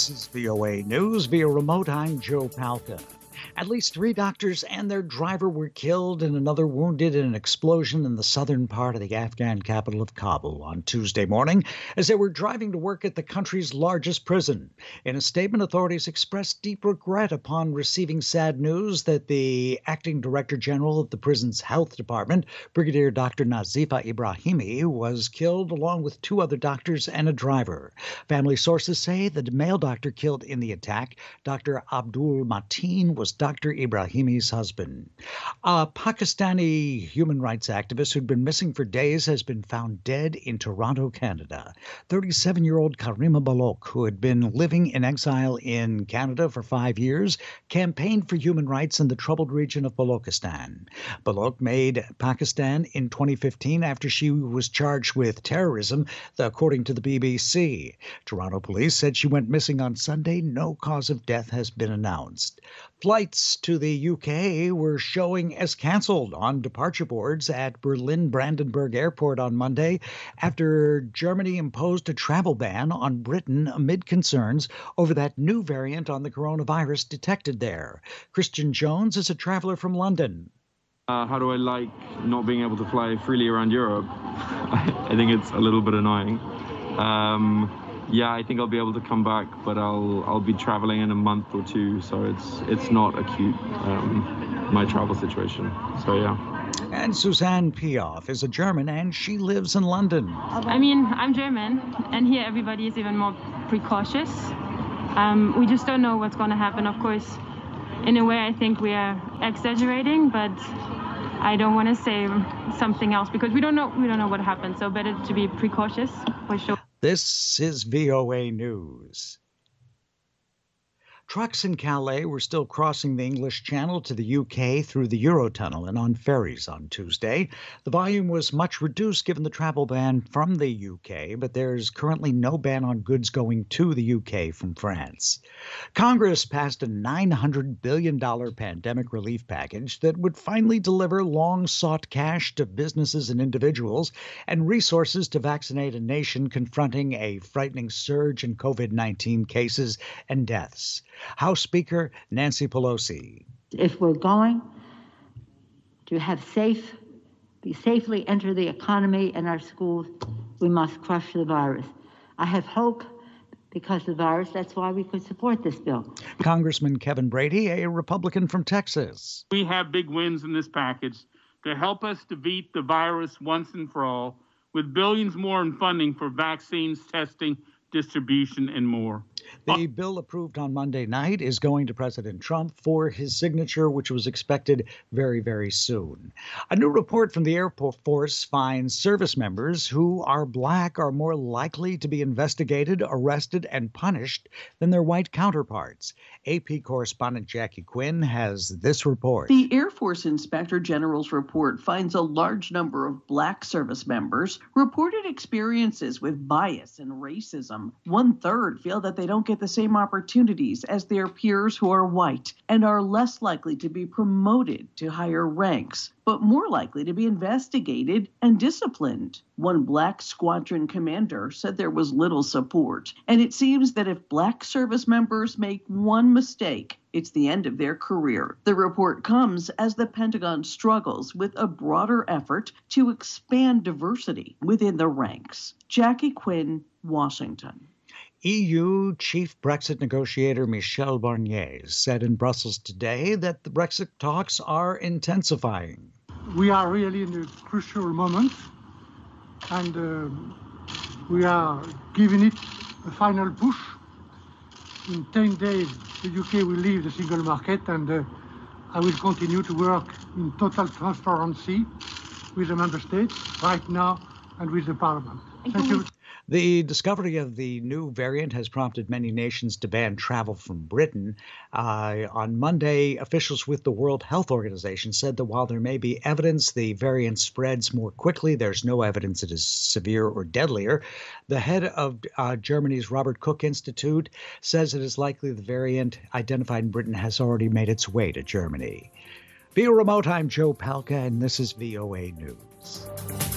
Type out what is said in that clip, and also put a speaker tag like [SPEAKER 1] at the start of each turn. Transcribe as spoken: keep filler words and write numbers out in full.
[SPEAKER 1] This is V O A News. Via remote, I'm Joe Palca. At least three doctors and their driver were killed and another wounded in an explosion in the southern part of the Afghan capital of Kabul on Tuesday morning as they were driving to work at the country's largest prison. In a statement, authorities expressed deep regret upon receiving sad news that the acting director general of the prison's health department, Brigadier Doctor Nazifa Ibrahimi, was killed along with two other doctors and a driver. Family sources say the male doctor killed in the attack, Doctor Abdul Mateen, was Doctor Ibrahimi's husband. A Pakistani human rights activist who'd been missing for days has been found dead in Toronto, Canada. thirty-seven-year-old Karima Balok, who had been living in exile in Canada for five years, campaigned for human rights in the troubled region of Balochistan. Balok made Pakistan in twenty fifteen after she was charged with terrorism, according to the B B C. Toronto police said she went missing on Sunday. No cause of death has been announced. Flights to the U K were showing as canceled on departure boards at Berlin-Brandenburg Airport on Monday after Germany imposed a travel ban on Britain amid concerns over that new variant on the coronavirus detected there. Christian Jones is a traveler from London.
[SPEAKER 2] Uh, how do I like not being able to fly freely around Europe? I think it's a little bit annoying. Um, Yeah, I think I'll be able to come back, but I'll I'll be traveling in a month or two, so it's it's not acute, um, my travel situation. So yeah.
[SPEAKER 1] And Suzanne Piaf is a German, and she lives in London.
[SPEAKER 3] I mean, I'm German, and here everybody is even more precautious. Um, we just don't know what's going to happen. Of course, in a way, I think we are exaggerating, but I don't want to say something else because we don't know we don't know what happens. So better to be precautious for sure.
[SPEAKER 1] This is V O A News. Trucks in Calais were still crossing the English Channel to the U K through the Eurotunnel and on ferries on Tuesday. The volume was much reduced given the travel ban from the U K, but there's currently no ban on goods going to the U K from France. Congress passed a nine hundred billion dollars pandemic relief package that would finally deliver long-sought cash to businesses and individuals and resources to vaccinate a nation confronting a frightening surge in COVID nineteen cases and deaths. House Speaker Nancy Pelosi.
[SPEAKER 4] If we're going to have safe, be safely enter the economy and our schools, we must crush the virus. I have hope because of the virus. That's why we could support this bill.
[SPEAKER 1] Congressman Kevin Brady, a Republican from Texas.
[SPEAKER 5] We have big wins in this package to help us defeat the virus once and for all, with billions more in funding for vaccines, testing, distribution, and more.
[SPEAKER 1] The bill approved on Monday night is going to President Trump for his signature, which was expected very, very soon. A new report from the Air Force finds service members who are black are more likely to be investigated, arrested, and punished than their white counterparts. A P correspondent Jackie Quinn has this report.
[SPEAKER 6] The Air Force Inspector General's report finds a large number of black service members reported experiences with bias and racism. One third feel that they don't get the same opportunities as their peers who are white and are less likely to be promoted to higher ranks, but more likely to be investigated and disciplined. One black squadron commander said there was little support, and it seems that if black service members make one mistake, it's the end of their career. The report comes as the Pentagon struggles with a broader effort to expand diversity within the ranks. Jackie Quinn, Washington.
[SPEAKER 1] E U chief Brexit negotiator Michel Barnier said in Brussels today that the Brexit talks are intensifying.
[SPEAKER 7] We are really in a crucial moment, and uh, we are giving it a final push. In ten days, the U K will leave the single market, and uh, I will continue to work in total transparency with the member states right now and with the Parliament. Thank you.
[SPEAKER 1] The discovery of the new variant has prompted many nations to ban travel from Britain. Uh, on Monday, officials with the World Health Organization said that while there may be evidence the variant spreads more quickly, there's no evidence it is severe or deadlier. The head of uh, Germany's Robert Koch Institute says it is likely the variant identified in Britain has already made its way to Germany. Via remote, I'm Joe Palca, and this is V O A News.